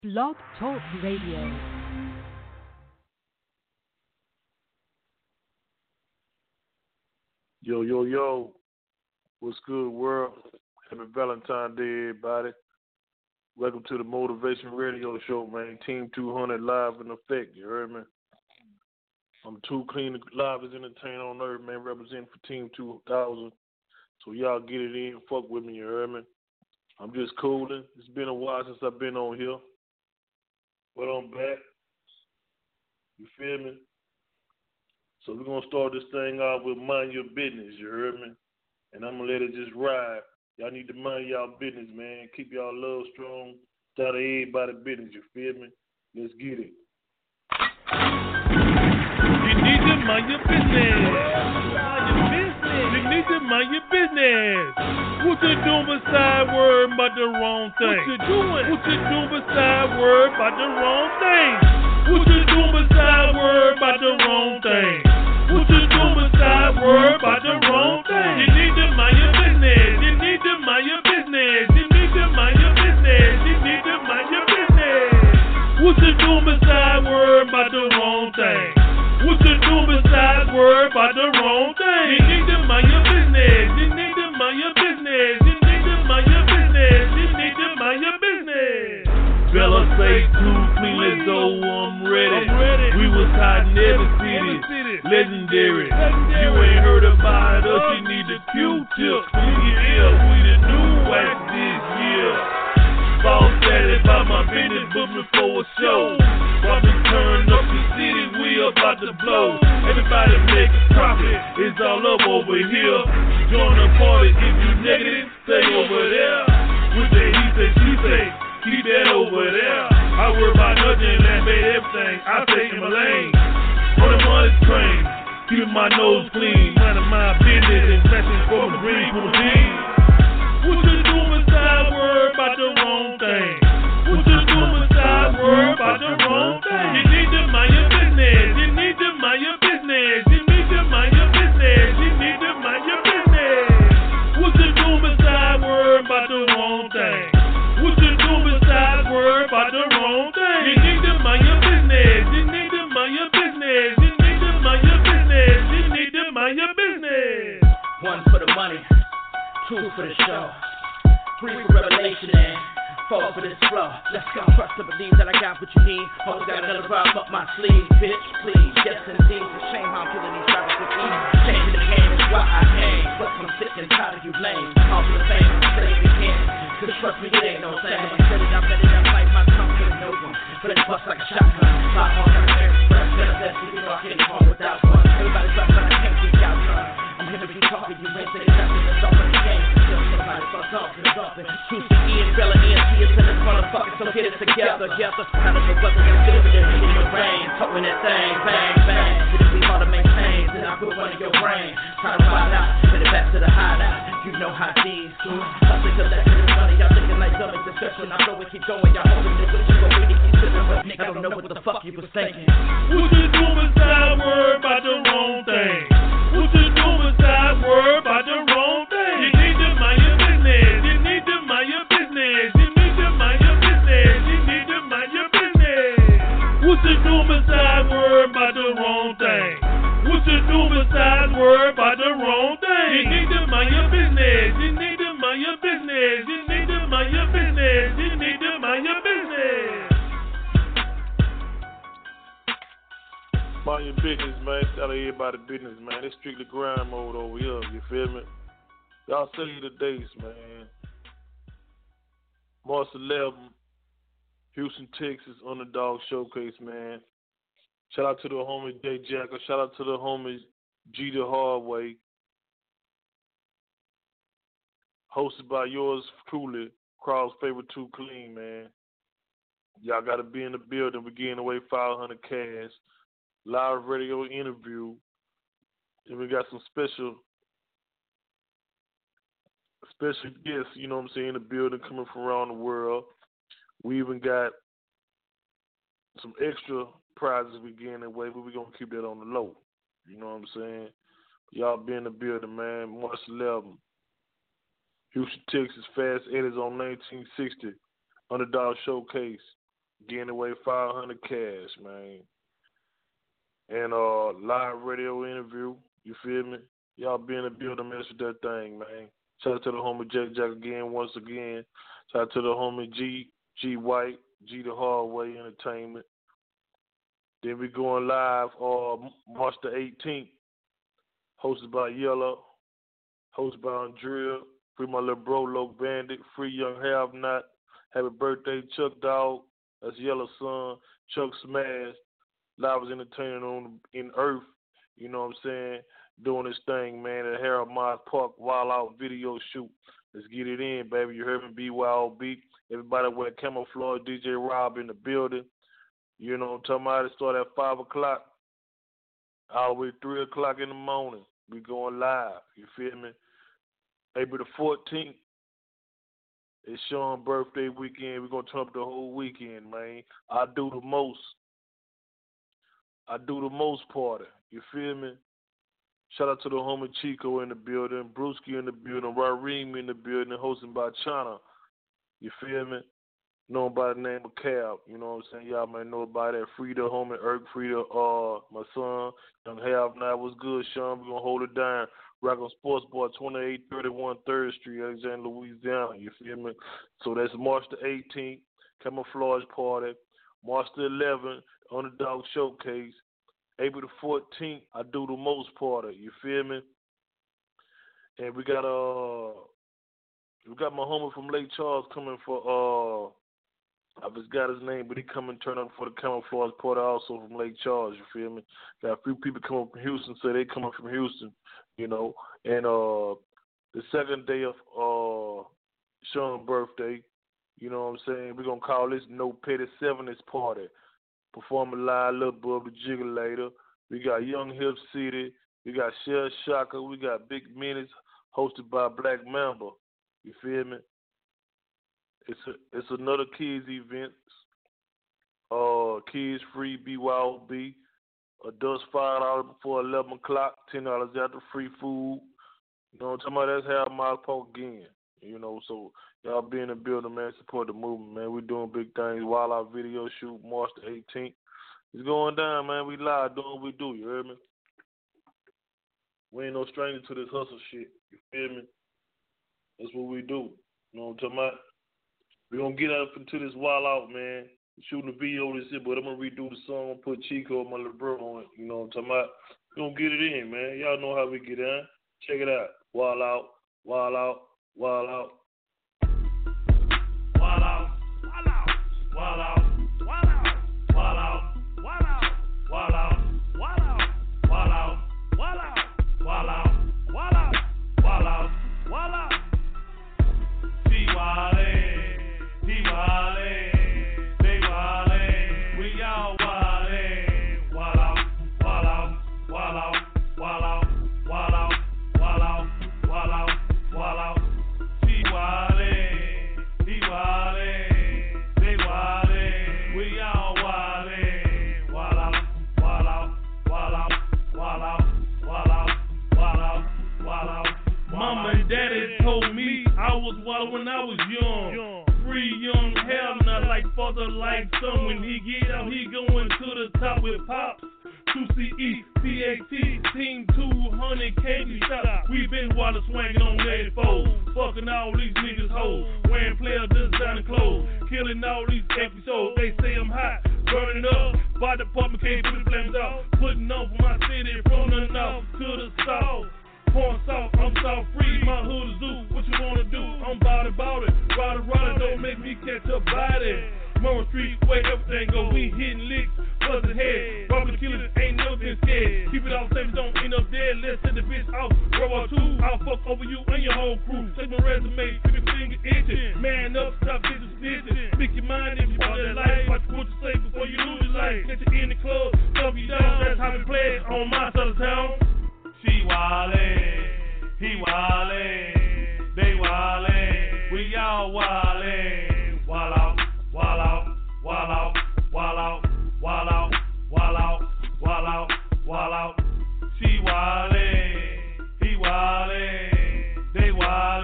Blog Talk Radio. Yo, yo, yo. What's good, world? Happy Valentine's Day, everybody. Welcome to the Motivation Radio Show, man. Team 200 live in effect, you heard me? I'm too clean, live as entertainer on earth, man, representing for Team 2000. So y'all get it in, fuck with me, you heard me? I'm just cooling. It's been a while since I've been on here. But I'm back. You feel me? So we're going to start this thing off with mind your business, you heard me? And I'm going to let it just ride. Y'all need to mind y'all business, man. Keep y'all love strong. Start everybody business, you feel me? Let's get it. You need to mind your business. You need to mind your business. What you doing beside word about the wrong thing? What you doing? What you doing beside word about the wrong thing? What you doing beside word about the wrong thing? What you doing beside word about the wrong thing? You need to mind your business. You need to mind your business. You need to mind your business. You need to mind your business. What you doing beside word about the wrong thing? What you doing beside word about the wrong thing? You need to mind your business. You need to mind your business. You need to mind your business. You need to mind your business. Bella say too clean, let's go, I'm ready. We was hot in every city, legendary. You ain't heard about us, you need a Q-tip. Yeah, we the new wax this year. Boss daddy about my business, book me for a show. While we turn up the city, we about to blow. Everybody make profit, it's all up over here. Join the party if you negative, stay over there. With the he say, she say, keep that over there. I worry about nothing, that made everything. I stay in my lane. On the money train, keeping my nose clean. Minding my business and blessings for the green for the team. What you doing beside word about the wrong thing? What you doing beside word about the wrong thing? You need to mind your business. You need to mind your business. You need to mind your business. You need to mind your business. What you doing beside word about the wrong thing? What you doing beside word about the wrong thing? You need to mind your business. You need to mind your business. You need to mind your business. You need to mind your business. One for the money, two for the show, three for revelation, and four for this flow. Let's go. Trust to believe that I got what you need. Always got another rhyme up my sleeve, bitch, please. Yes, indeed. It's a shame how I'm killing these rappers with ease. Changing the game is why I aim. But I'm sick and tired of you lame. All for the fame, I'm steady again. Cause trust me, it ain't no thing. I'm set it up, like my tongue to the no one. But it bust like a shotgun. Lock on, got a air express. Better best you can rock any home without one. Everybody's up, but I can't keep out, son. I'm here to be talking, you ain't saying nothing. It's all in the game. Still somebody fucked up, it's up. Choose the E and Bella ENT is in this motherfucker, so get it together. Kind of a weapon that's dividend in your brain. Talking that thing, bang, bang. It'll be hard to maintain, then I put one in your brain. Try to ride out, put it back to the hideout. You know how these do. I think the lesson is money, y'all thinking like dummies. Especially when I throw it, keep going, y'all hoping that what you gon' really keep sitting with. Nigga, I don't know what the fuck you was thinking. What you doing beside word about the wrong thing? What you doing beside word about the wrong thing? You need to mind your business. You need to mind your business. You need to mind your business. You need to mind your business. What you doing beside word about the wrong thing? What you doing beside word about the wrong thing? You need to mind your business. You need to mind your business. You need to mind your business. You need to mind your business. Mind your business, man. Tell everybody business, man. It's strictly grind mode over here, you feel me? Y'all say the dates, man. March 11th, Houston, Texas, Underdog Showcase, man. Shout out to the homie Jay Jacker. Shout out to the homies G the Hard Way. Hosted by yours truly, Crowd's favorite Too Clean, man. Y'all got to be in the building. We're giving away 500 cash. Live radio interview. And we got some special guests, you know what I'm saying, in the building coming from around the world. We even got some extra prizes we getting away, but we're going to keep that on the low. You know what I'm saying? Y'all be in the building, man. March 11th. Houston, Texas, Fast Eddies on 1960. Underdog Showcase. Getting away 500 cash, man. And live radio interview, you feel me? Y'all be in the building, mess with that thing, man. Shout out to the homie Jack again, once again. Shout out to the homie G White, G the Hard Way Entertainment. Then we going live March the 18th, hosted by Yellow, hosted by Andrea, free my little bro, Low Bandit, free Young Have Not. Happy birthday, Chuck Dog. That's Yellow Son, Chuck Smash. Live was entertaining in Earth, you know what I'm saying? Doing this thing, man, at Harold Mars Park, Wild Out video shoot. Let's get it in, baby. You heard me, BYOB. Everybody wear camouflage, DJ Rob in the building. You know what I'm talking about? It start at 5 o'clock, all the way 3 o'clock in the morning. We going live, you feel me? April the 14th, it's Sean's birthday weekend. We're going to turn up the whole weekend, man. I do the most party, you feel me? Shout out to the homie Chico in the building, Brewski in the building, Rareem in the building, hosted by Chana. You feel me? Known by the name of Cab. You know what I'm saying? Y'all might know about that. Frida, homie, Erk, Frida, my son, Young Have Not. What's good, Sean? We're going to hold it down. Rock on Sports Bar, 2831 3rd Street, Alexandria, Louisiana. You feel me? So that's March the 18th, Camouflage Party. March the 11th, Underdog Showcase. April the 14th, I do the most party. You feel me? And we got my homie from Lake Charles coming for I just got his name, but he coming turn up for the Camouflage Party also from Lake Charles. You feel me? Got a few people coming from Houston, so they coming from Houston. You know, and the second day of Sean's birthday, you know what I'm saying? We're gonna call this No Petty 70s Party. Performing live, Lil Bub the Jiggulator. We got Young Hip City. We got Shell Shocker. We got Big Minutes, hosted by Black Mamba. You feel me? It's another kids event. Kids free, BYOB. Adults $5 before 11 o'clock, $10 after, free food. You know what I'm talking about? That's how Miles Park again. You know, so y'all be in the building, man. Support the movement, man. We doing big things. Wild Out video shoot, March the 18th. It's going down, man. We live doing what we do. You heard me? We ain't no stranger to this hustle shit. You feel me? That's what we do. You know what I'm talking about? We gonna get up into this Wild Out, man. Shooting a video this shit, but I'm gonna redo the song, put Chico and my little bro on it. You know what I'm talking about? We gonna get it in, man. Y'all know how we get in. Check it out. Wild Out, Wild Out, Wild Out. Wild out, wild out, wild out, wild out, wild out, wild out, wild out, wild out, wild out, wild out, wild out, wild out, wild out, wild out. He wildin', he wildin', they wildin', we all wildin'. Wild out, wild out, wild out, wild out, wild out, wild out, wild out, wild out. He wildin', he wildin', they wildin', we all wildin'. Wild out, wild out, wild out, wild out, wild out, wild out, wild out. Mama and daddy told me I was wild when I was young. Free young, have not like father, like son. When he get out, he going to the top with pops. 2CE, PAT, Team 200, can't be stopped. We been water swinging on 84. Fucking all these niggas hoes. Wearing player designer clothes. Killing all these empty souls. They say I'm hot, burning up. Fire department can't put the flames out. Putting on for my city from the north to the south. Pouring salt, I'm salt free. My hood is zoo. What you wanna do? I'm bout it. Ride, don't make me catch a body. Monroe Street, where everything go. We hitting licks, buzzing head. Robert killers ain't never been scared. Keep it all safe, don't end up dead. Let's set the bitch off. World War II, I'll fuck over you and your whole crew. Take my resume, keep your finger itching. Man up, stop bitches snitching. Speak your mind if you want that life. Watch what you say before you lose your life. Get you in the club, love you down. That's how we play it on my side of town. She wildin', he wildin', they wildin', we all wildin'. Wild out, wild out, wild out, wild out, wild out, wild out, wild out, wild out. She wildin', he wildin', they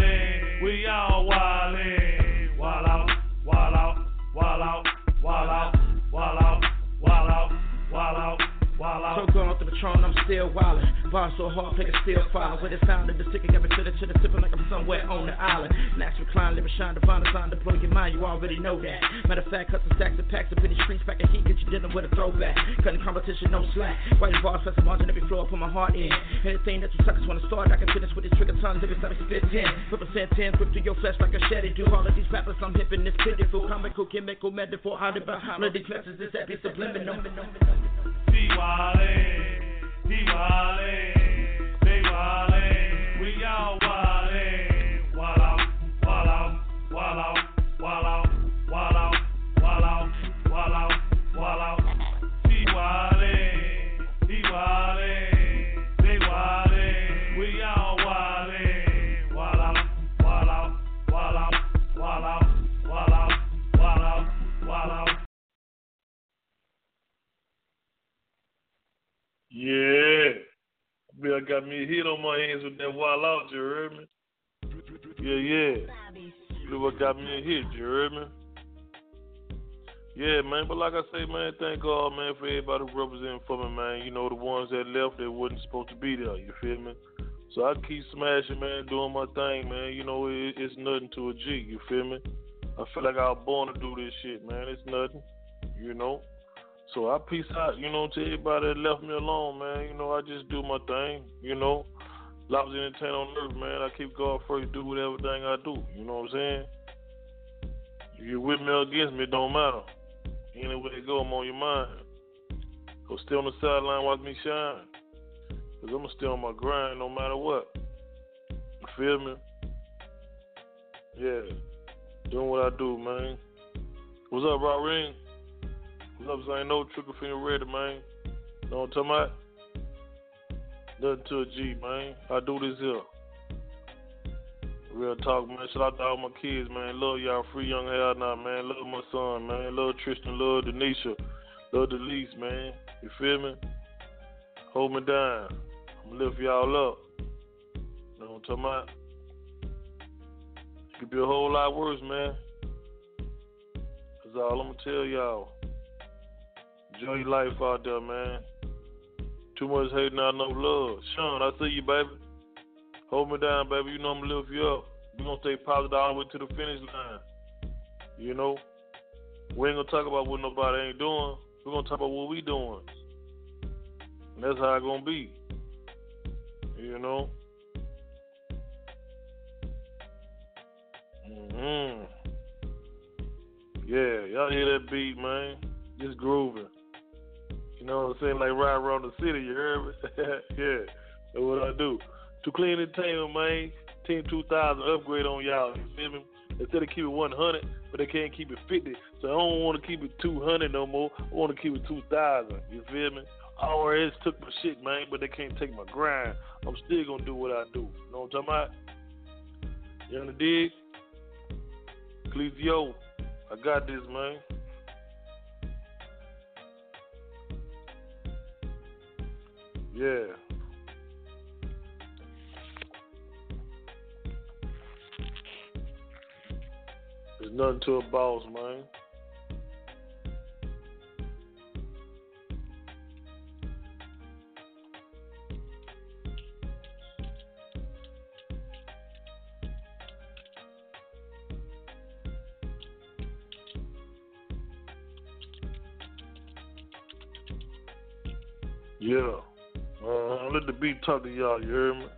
wildin', we all wildin'. Wild out, wild out, wild out, wild out. Patron, I'm still wildin'. Bar so hard, play still falling. With the sound of the stick, got me to the tipping like I'm somewhere on the island. Nash recline, live and shine, divine design, deploy your mind, you already know that. Matter of fact, cuts and stacks and packs up in the streets, pack of heat, get you dealing with a throwback. Cutting competition, no slack. Writing bars, press them on every floor, put my heart in. Anything that you suckers wanna start, I can finish with these trigger tongues, every time I spit 10. Put % 10, whip through your flesh like a shetty. Do all of these rappers, I'm hippin' this pitiful, comical, chemical, metaphor, how to behind all of these messages, this that be subliminal. They wildin', we all wildin', wall out, wall out, wall out, wall out, wall out, wall out, wall out, wall out. He wildin', they wildin', we all wildin', wall out, wall out, wall out, wall out, wall out, wall out, wall out. Yeah. I got me a hit on my hands with that Wild Out, you heard me? Yeah. I got me a hit, you heard me? Yeah, man, but like I say, man, thank God, man, for everybody who representing for me, man. You know, the ones that left, they wasn't supposed to be there, you feel me? So I keep smashing, man, doing my thing, man. You know, it's nothing to a G, you feel me? I feel like I was born to do this shit, man. It's nothing, you know? So I peace out, you know, to everybody that left me alone, man. You know, I just do my thing, you know. Life is entertainment on earth, man. I keep God first, do whatever thing I do. You know what I'm saying? If you're with me or against me, it don't matter. Anywhere you go, I'm on your mind. So stay on the sideline, watch me shine. Because I'm going to stay on my grind no matter what. You feel me? Yeah. Doing what I do, man. What's up, Rock Ring? What's up, Zane? No trigger finger ready, man. Know what I'm talking about? Nothing to a G, man. I do this here. Real talk, man. Shout out to all my kids, man. Love y'all. Free young hell now, man. Love my son, man. Love Tristan. Love Denisha. Love Delise, man. You feel me? Hold me down. I'm gonna lift y'all up. Know what I'm talking about? It could be a whole lot worse, man. That's all I'm gonna tell y'all. Enjoy your life out there, man. Too much hate, not no love. Sean, I see you, baby. Hold me down, baby. You know I'm gonna lift you up. We're gonna stay positive all the way to the finish line. You know? We ain't gonna talk about what nobody ain't doing. We're gonna talk about what we doing. And that's how it's gonna be. You know? Yeah, y'all hear that beat, man? Just grooving. You know what I'm saying? Like ride around the city, you heard me? Yeah, that's what I do. To clean entertainment, man. Team 2000 upgrade on y'all, you feel me? Instead of keep it 100, but they can't keep it 50. So I don't want to keep it 200 no more. I want to keep it 2000, you feel me? IRS took my shit, man, but they can't take my grind. I'm still going to do what I do. You know what I'm talking about? You on the dig? Ecclesio, I got this, man. Yeah. There's nothing to a boss, man. Yeah. Let the beat talk to y'all, you hear me?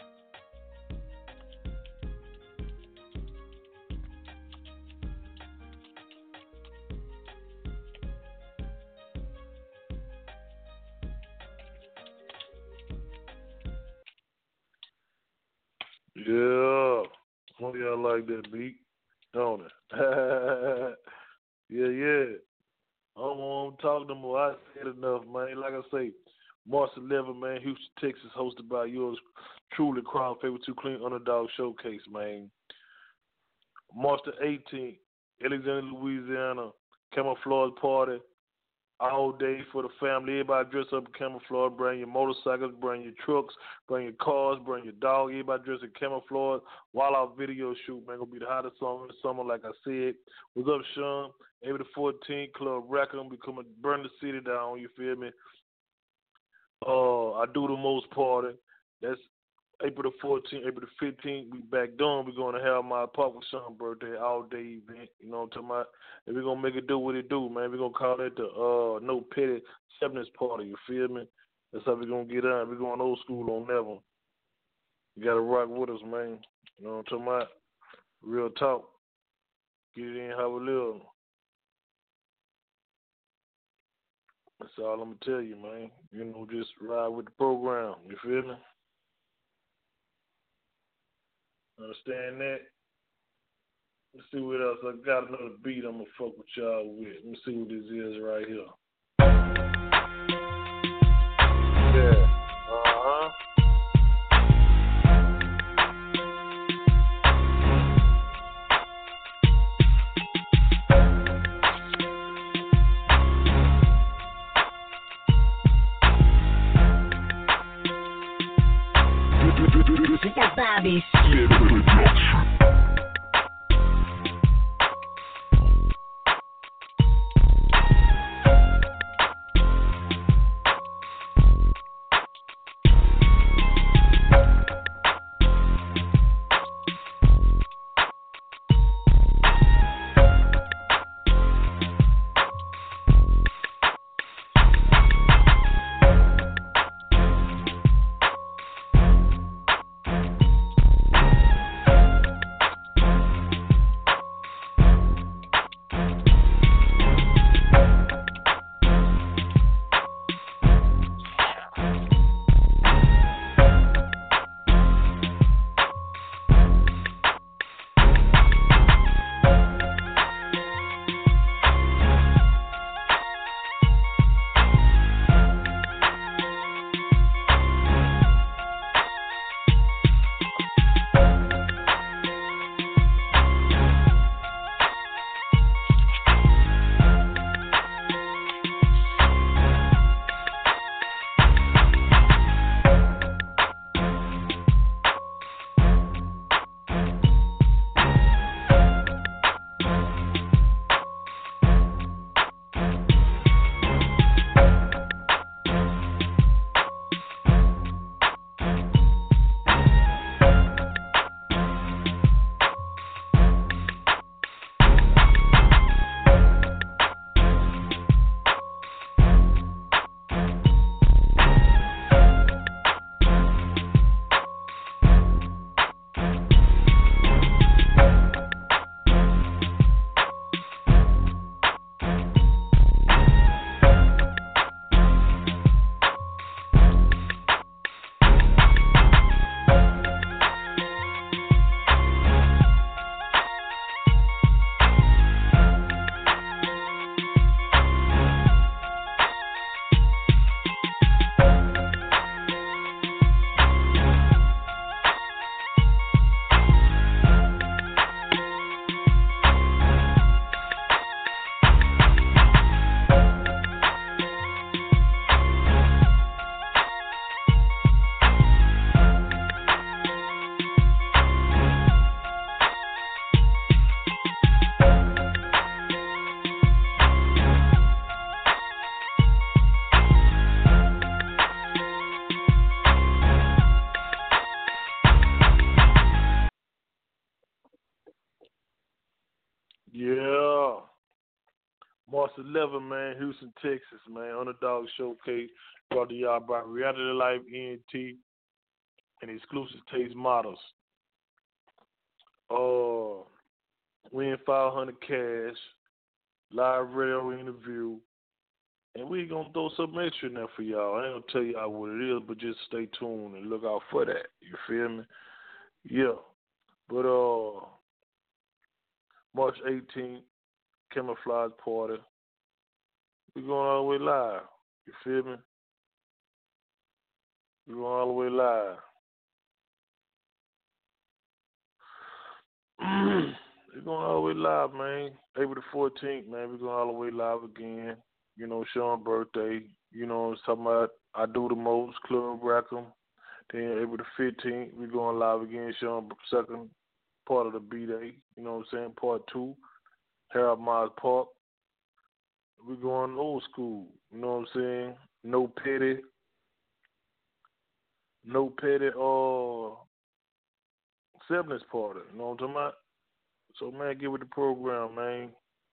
Yeah. Some of y'all like that beat, don't it? Yeah. I don't want to talk no more. I said enough, man. Like I say, March 11, man, Houston, Texas, hosted by yours truly, crowd favorite 2 Clean Underdog Showcase, man. March the 18th, Alexander, Louisiana, camouflage party, all day for the family. Everybody dress up in camouflage. Bring your motorcycles, bring your trucks, bring your cars, bring your dog. Everybody dress in camouflage. While our video shoot, man, gonna be the hottest song in the summer, like I said. What's up, Sean? April the 14th, Club Rackham, we coming burn the city down. You feel me? I do the most party. That's April the 14th, April the 15th. We back down. We're going to have my Park with Sean birthday all day event. You know what I'm talking about? And we're going to make it do what it do, man. We're going to call it the No Petty Acceptance Party. You feel me? That's how we're going to get on. We're going old school on that one. You got to rock with us, man. You know what I'm talking about? Real talk. Get it in how we live. That's all I'm going to tell you, man. You know, just ride with the program. You feel me? Understand that? Let's see what else. I got another beat I'm going to fuck with y'all with. Let me see what this is right here. Yeah. Uh-huh. We got Bobby. Yeah. March 11, man, Houston, Texas, man. Underdog Showcase brought to y'all by Reality Life ENT and Exclusive Taste Models. Win 500 cash, live radio interview, and we gonna throw something extra in there for y'all. I ain't gonna tell y'all what it is, but just stay tuned and look out for that. You feel me? Yeah. But March 18th, Camouflage Party. We going all the way live. You feel me? We going all the way live. We're going all the way live, man. April the 14th, man. We're going all the way live again. You know, Sean's birthday. You know, it's talking about I Do the Most, Club Rackham. Then April the 15th, we're going live again. Sean's second part of the B-Day. You know what I'm saying? Part 2. Harold Myers Park. We're going old school. You know what I'm saying? No Petty. no petty acceptance party. You know what I'm talking about? So man, get with the program, man.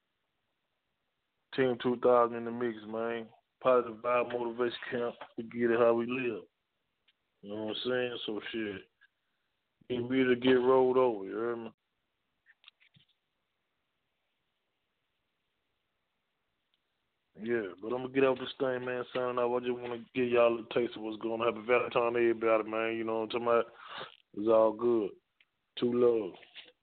Team 2000 in the mix, man. Positive vibe motivation camp. We get it how we live. You know what I'm saying? So shit. Get ready to get rolled over, you heard me? Yeah, but I'm gonna get out this thing, man. Signing off. I just wanna give y'all a taste of what's going on. Happy Valentine to everybody, man. You know what I'm talking about? It's all good. Two love.